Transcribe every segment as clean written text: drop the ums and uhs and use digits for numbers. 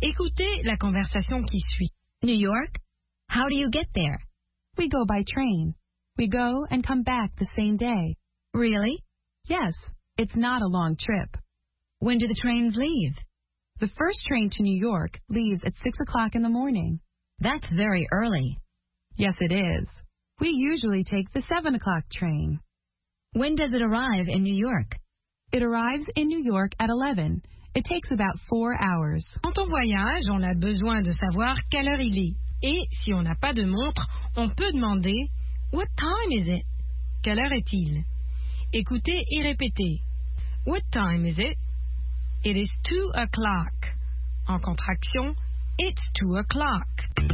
Écoutez la conversation qui suit. New York? How do you get there? We go by train. We go and come back the same day. Really? Yes, it's not a long trip. When do the trains leave? The first train to New York leaves at 6 o'clock in the morning. That's very early. Yes, it is. We usually take the 7 o'clock train. When does it arrive in New York? It arrives in New York at 11. It takes about 4 hours. Quand on voyage, on a besoin de savoir quelle heure il est. Et si on n'a pas de montre, on peut demander « What time is it? » Quelle heure est-il? Écoutez et répétez. What time is it? It is 2 o'clock. En contraction, it's 2 o'clock.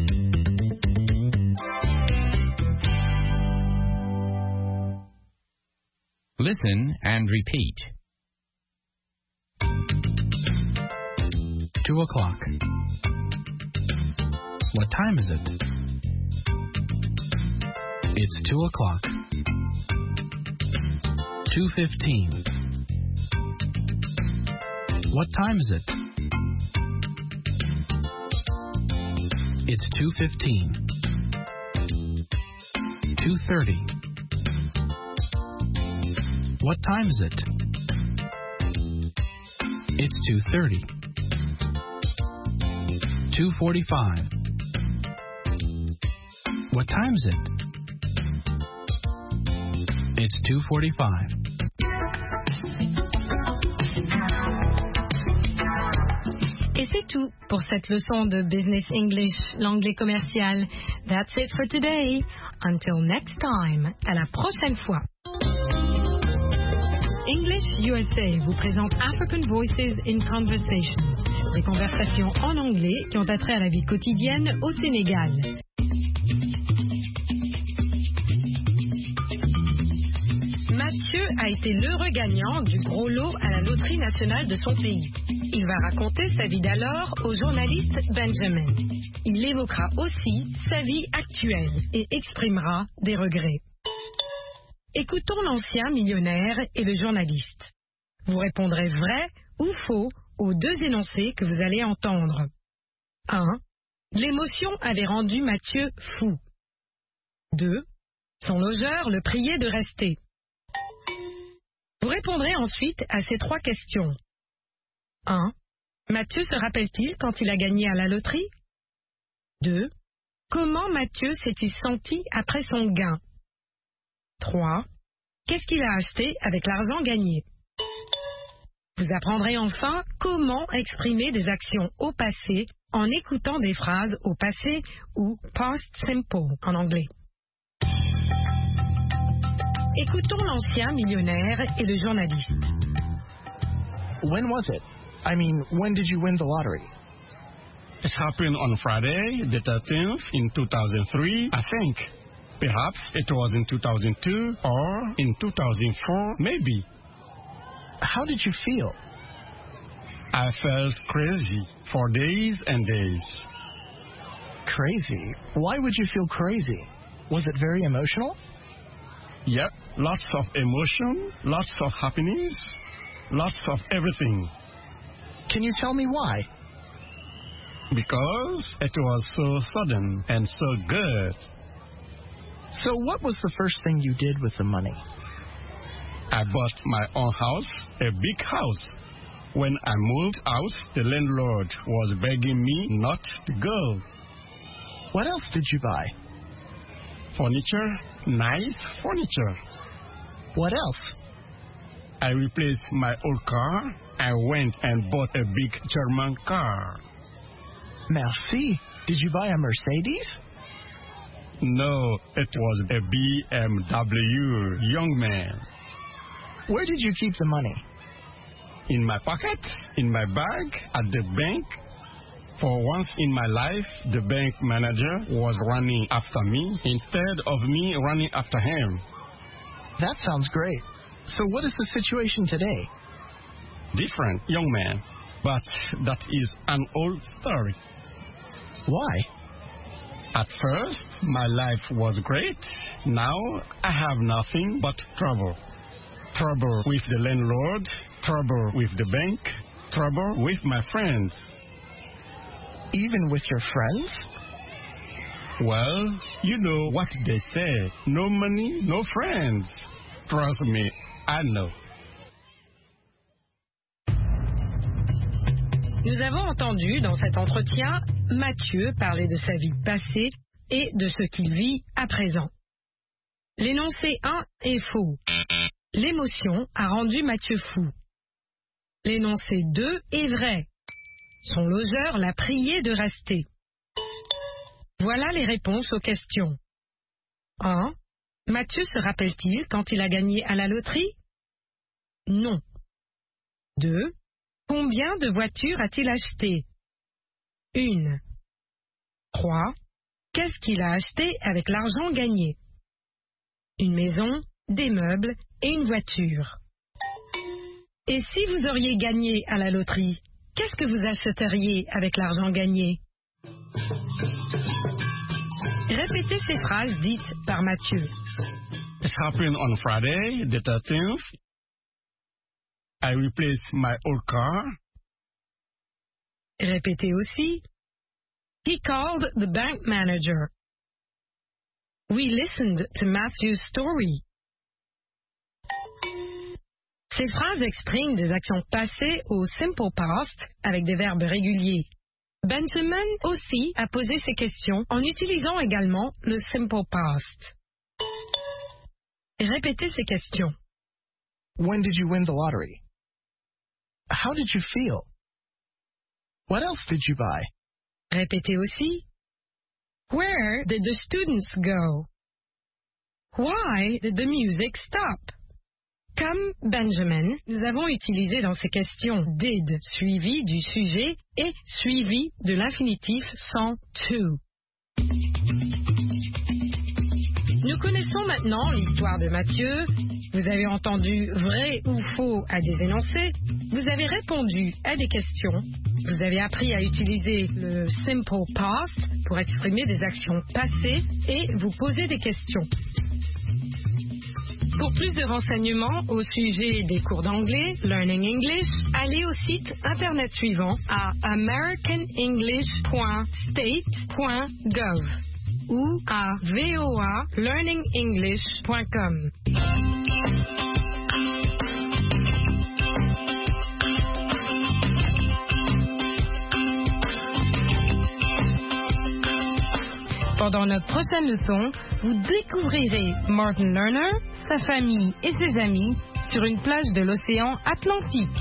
Listen and repeat. 2 o'clock. What time is it? It's 2 o'clock. 2:15. What time is it? It's 2:15. 2:30. What time is it? It's 2:30. 2:45. What time is it? It's 2:45. Et c'est tout pour cette leçon de Business English, l'anglais commercial. That's it for today. Until next time. À la prochaine fois. English USA vous présente African Voices in Conversation. Des conversations en anglais qui ont attrait à la vie quotidienne au Sénégal. Mathieu a été l'heureux gagnant du gros lot à la loterie nationale de son pays. Il va raconter sa vie d'alors au journaliste Benjamin. Il évoquera aussi sa vie actuelle et exprimera des regrets. Écoutons l'ancien millionnaire et le journaliste. Vous répondrez vrai ou faux aux deux énoncés que vous allez entendre. 1. L'émotion avait rendu Mathieu fou. 2. Son logeur le priait de rester. Vous répondrez ensuite à ces trois questions. 1. Mathieu se rappelle-t-il quand il a gagné à la loterie? 2. Comment Mathieu s'est-il senti après son gain? 3. Qu'est-ce qu'il a acheté avec l'argent gagné? Vous apprendrez enfin comment exprimer des actions au passé en écoutant des phrases au passé ou past simple en anglais. Écoutons l'ancien millionnaire et le journaliste. When was it? I mean, when did you win the lottery? It happened on Friday, the 13th, in 2003, I think. Perhaps it was in 2002 or in 2004, maybe. How did you feel? I felt crazy for days and days. Crazy? Why would you feel crazy? Was it very emotional? Yep, lots of emotion, lots of happiness, lots of everything. Can you tell me why? Because it was so sudden and so good. So what was the first thing you did with the money? I bought my own house, a big house. When I moved out, the landlord was begging me not to go. What else did you buy? Furniture, nice furniture. What else? I replaced my old car. I went and bought a big German car. Merci. Did you buy a Mercedes? No, it was a BMW, young man. Where did you keep the money? In my pocket, in my bag, at the bank. For once in my life, the bank manager was running after me instead of me running after him. That sounds great. So what is the situation today? Different, young man. But that is an old story. Why? At first, my life was great. Now, I have nothing but trouble. Trouble with the landlord, trouble with the bank, trouble with my friends. Even with your friends? Well, you know what they say. No money, no friends. Trust me, I know. Nous avons entendu dans cet entretien Mathieu parler de sa vie passée et de ce qu'il vit à présent. L'énoncé 1 est faux. L'émotion a rendu Mathieu fou. L'énoncé 2 est vrai. Son logeur l'a prié de rester. Voilà les réponses aux questions. 1. Mathieu se rappelle-t-il quand il a gagné à la loterie? Non. 2. Combien de voitures a-t-il acheté? 1. 3. Qu'est-ce qu'il a acheté avec l'argent gagné? Une maison, des meubles et une voiture. Et si vous auriez gagné à la loterie, qu'est-ce que vous achèteriez avec l'argent gagné? Répétez ces phrases dites par Mathieu. It happened on Friday, the 13th. I replaced my old car. Répétez aussi. He called the bank manager. We listened to Matthew's story. Ces phrases expriment des actions passées au simple past avec des verbes réguliers. Benjamin aussi a posé ces questions en utilisant également le simple past. Répétez ces questions. When did you win the lottery? How did you feel? What else did you buy? Répétez aussi. Where did the students go? Why did the music stop? Comme Benjamin, nous avons utilisé dans ces questions did suivi du sujet et suivi de l'infinitif sans to. Nous connaissons maintenant l'histoire de Mathieu. Vous avez entendu vrai ou faux à des énoncés. Vous avez répondu à des questions. Vous avez appris à utiliser le simple past pour exprimer des actions passées et vous poser des questions. Pour plus de renseignements au sujet des cours d'anglais, Learning English, allez au site internet suivant à americanenglish.state.gov ou à voalearningenglish.com. Pendant notre prochaine leçon, vous découvrirez Martin Lerner, sa famille et ses amis sur une plage de l'océan Atlantique.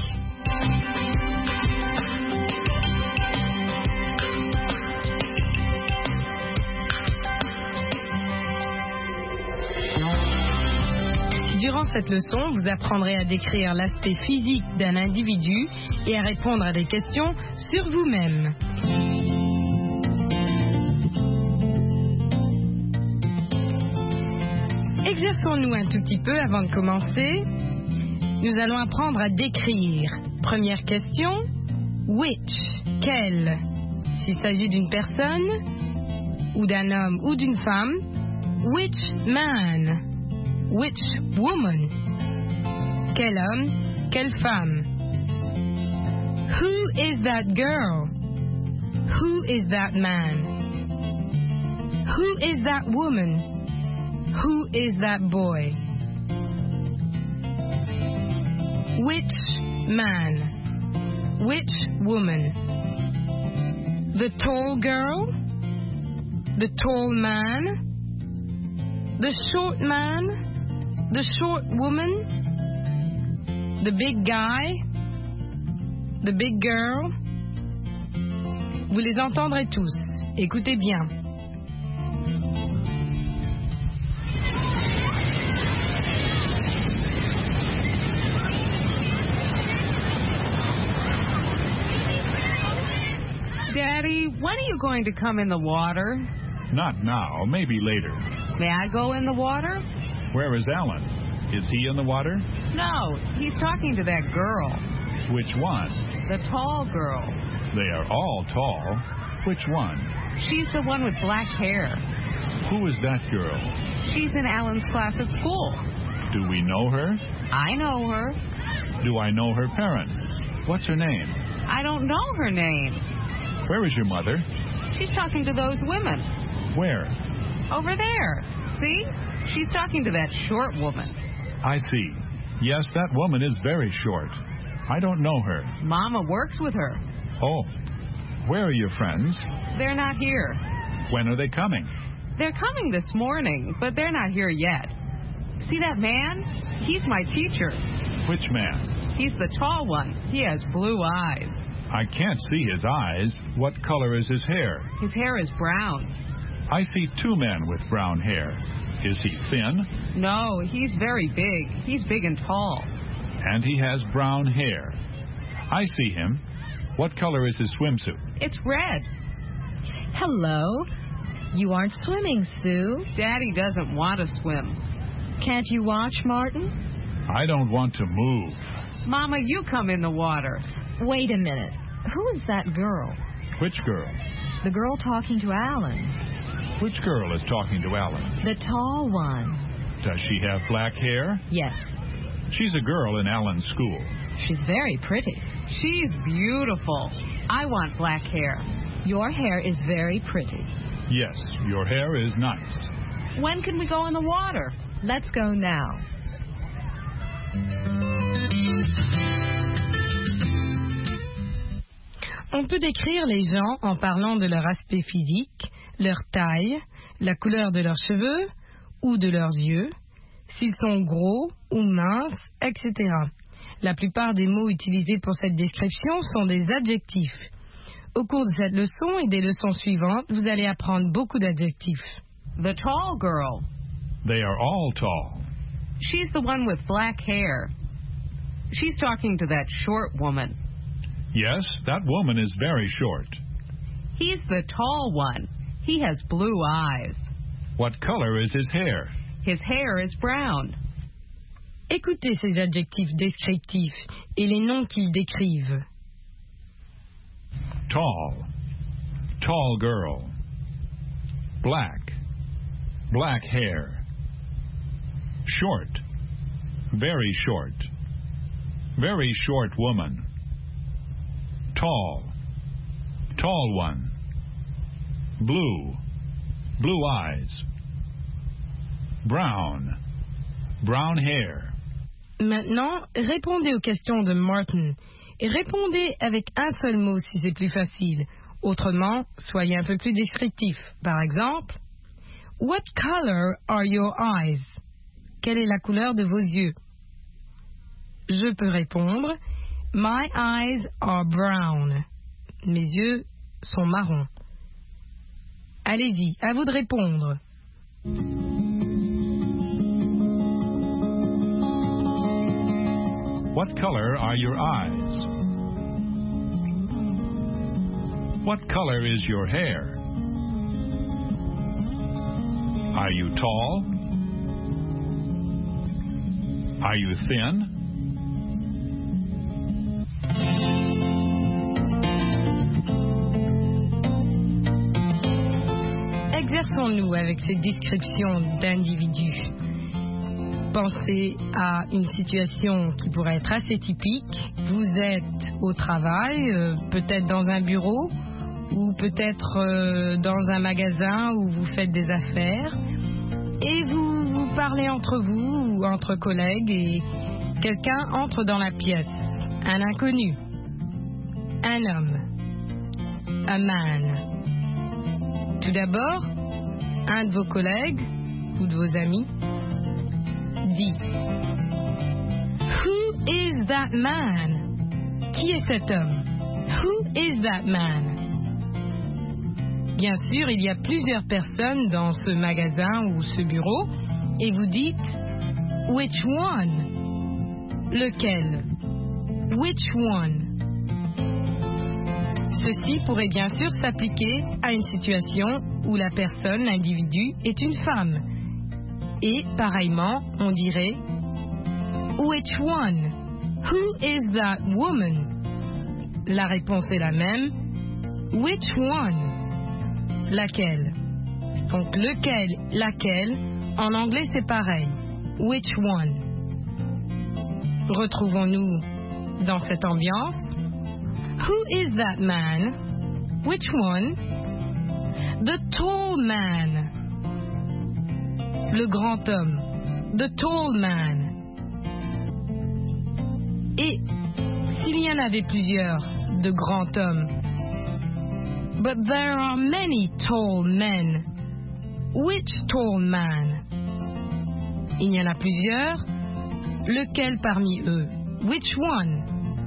Durant cette leçon, vous apprendrez à décrire l'aspect physique d'un individu et à répondre à des questions sur vous-même. Exerçons-nous un tout petit peu avant de commencer. Nous allons apprendre à décrire. Première question, which, quel? S'il s'agit d'une personne, ou d'un homme ou d'une femme, which man? Which woman? Quel homme, quelle femme? Who is that girl? Who is that man? Who is that woman? Who is that boy? Which man? Which woman? The tall girl? The tall man? The short man? The short woman? The big guy? The big girl? Vous les entendrez tous. Écoutez bien. Daddy, when are you going to come in the water? Not now, maybe later. May I go in the water? Where is Alan? Is he in the water? No, he's talking to that girl. Which one? The tall girl. They are all tall. Which one? She's the one with black hair. Who is that girl? She's in Alan's class at school. Do we know her? I know her. Do I know her parents? What's her name? I don't know her name. Where is your mother? She's talking to those women. Where? Over there. See? She's talking to that short woman. I see. Yes, that woman is very short. I don't know her. Mama works with her. Oh. Where are your friends? They're not here. When are they coming? They're coming this morning, but they're not here yet. See that man? He's my teacher. Which man? He's the tall one. He has blue eyes. I can't see his eyes. What color is his hair? His hair is brown. I see two men with brown hair. Is he thin? No, he's very big. He's big and tall. And he has brown hair. I see him. What color is his swimsuit? It's red. Hello. You aren't swimming, Sue. Daddy doesn't want to swim. Can't you watch, Martin? I don't want to move. Mama, you come in the water. Wait a minute. Who is that girl? Which girl? The girl talking to Alan. Which girl is talking to Alan? The tall one. Does she have black hair? Yes. She's a girl in Alan's school. She's very pretty. She's beautiful. I want black hair. Your hair is very pretty. Yes, your hair is nice. When can we go in the water? Let's go now. On peut décrire les gens en parlant de leur aspect physique, leur taille, la couleur de leurs cheveux ou de leurs yeux, s'ils sont gros ou minces, etc. La plupart des mots utilisés pour cette description sont des adjectifs. Au cours de cette leçon et des leçons suivantes, vous allez apprendre beaucoup d'adjectifs. The tall girl. They are all tall. She's the one with black hair. She's talking to that short woman. Yes, that woman is very short. He's the tall one. He has blue eyes. What color is his hair? His hair is brown. Écoutez ces adjectifs descriptifs et les noms qu'ils décrivent. Tall. Tall girl. Black. Black hair. Short. Very short. Very short woman. Tall. Tall one. Blue. Blue eyes. Brown. Brown hair. Maintenant, répondez aux questions de Martin et répondez avec un seul mot si c'est plus facile. Autrement, soyez un peu plus descriptif. Par exemple, what color are your eyes? Quelle est la couleur de vos yeux? Je peux répondre, my eyes are brown. Mes yeux sont marrons. Allez-y, à vous de répondre. What color are your eyes? What color is your hair? Are you tall? Are you thin? Exerçons-nous avec ces descriptions d'individus. Pensez à une situation qui pourrait être assez typique. Vous êtes au travail, peut-être dans un bureau ou peut-être dans un magasin où vous faites des affaires et vous parlez entre vous ou entre collègues et quelqu'un entre dans la pièce. Un inconnu. Un homme. A man. Tout d'abord, un de vos collègues ou de vos amis dit Who is that man? Qui est cet homme? Who is that man? Bien sûr, il y a plusieurs personnes dans ce magasin ou ce bureau et vous dites Which one? Lequel? Which one? Ceci pourrait bien sûr s'appliquer à une situation où la personne, l'individu, est une femme. Et, pareillement, on dirait Which one? Who is that woman? La réponse est la même. Which one? Laquelle? Donc, lequel, laquelle, en anglais c'est pareil. Which one? Retrouvons-nous dans cette ambiance. Who is that man? Which one? The tall man. Le grand homme. The tall man. Et s'il y en avait plusieurs de grands hommes. But there are many tall men. Which tall man? Il y en a plusieurs. Lequel parmi eux? Which one?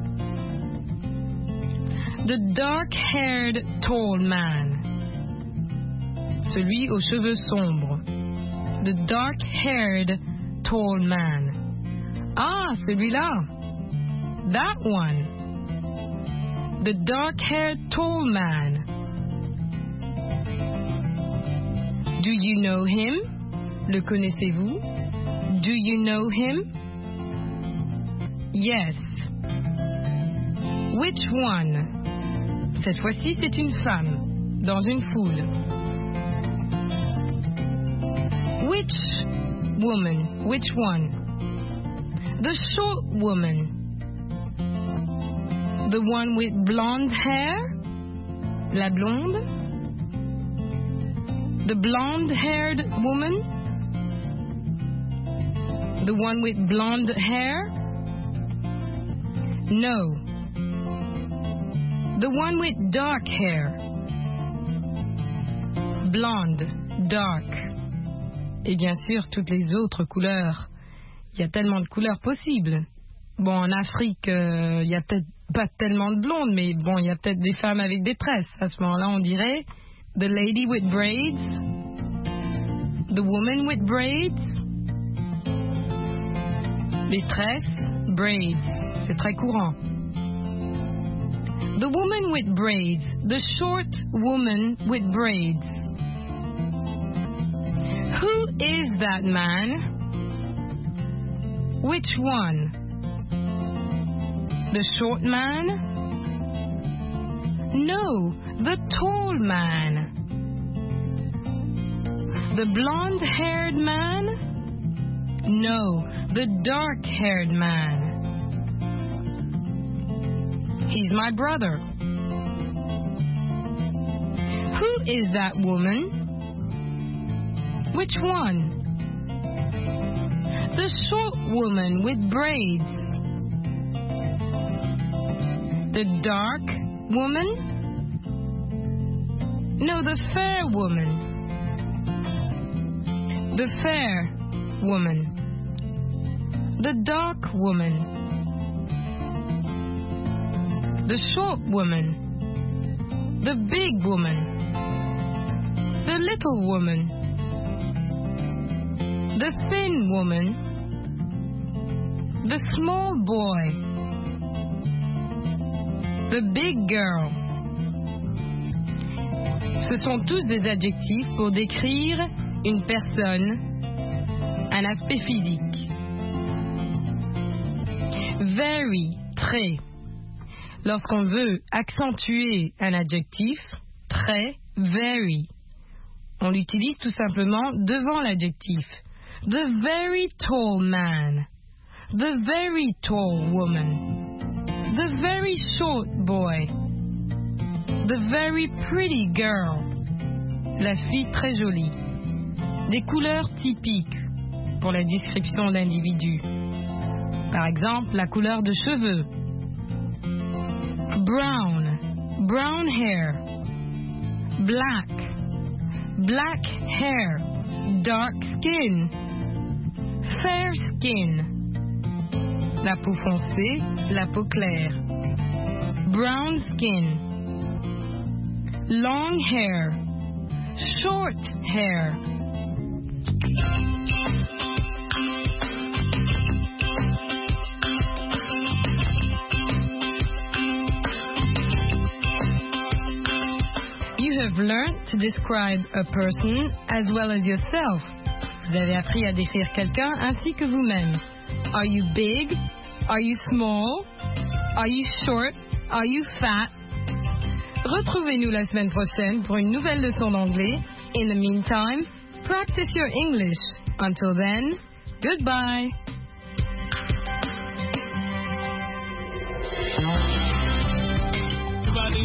The dark-haired tall man. Celui aux cheveux sombres. The dark-haired tall man. Ah, celui-là. That one. The dark-haired tall man. Do you know him? Le connaissez-vous? Do you know him? Yes. Which one? Cette fois-ci, c'est une femme, dans une foule. Which woman? Which one? The short woman. The one with blonde hair? La blonde? The blonde-haired woman? The one with blonde hair? No. The one with dark hair. Blonde, dark. Et bien sûr, toutes les autres couleurs. Il y a tellement de couleurs possibles. Bon, en Afrique, il y a peut-être pas tellement de blondes, mais bon, il y a peut-être des femmes avec des tresses. À ce moment-là, on dirait the lady with braids, the woman with braids, les tresses, braids. C'est très courant. The woman with braids, the short woman with braids. Who is that man? Which one? The short man? No, the tall man. The blonde-haired man? No, the dark-haired man. He's my brother. Who is that woman? Which one? The short woman with braids. The dark woman? No, the fair woman. The fair woman. The dark woman. The short woman. The big woman. The little woman. The thin woman. The small boy. The big girl. Ce sont tous des adjectifs pour décrire une personne, un aspect physique. Very, très. Lorsqu'on veut accentuer un adjectif, très, very, on l'utilise tout simplement devant l'adjectif. The very tall man. The very tall woman. The very short boy. The very pretty girl. La fille très jolie. Des couleurs typiques pour la description d'individus. Par exemple, la couleur de cheveux. Brown, brown hair. Black, black hair. Dark skin. Fair skin. La peau foncée, la peau claire. Brown skin. Long hair. Short hair. You have learned to describe a person as well as yourself. Vous avez appris à décrire quelqu'un ainsi que vous-même. Are you big? Are you small? Are you short? Are you fat? Retrouvez-nous la semaine prochaine pour une nouvelle leçon d'anglais. In the meantime, practice your English. Until then, goodbye. Everybody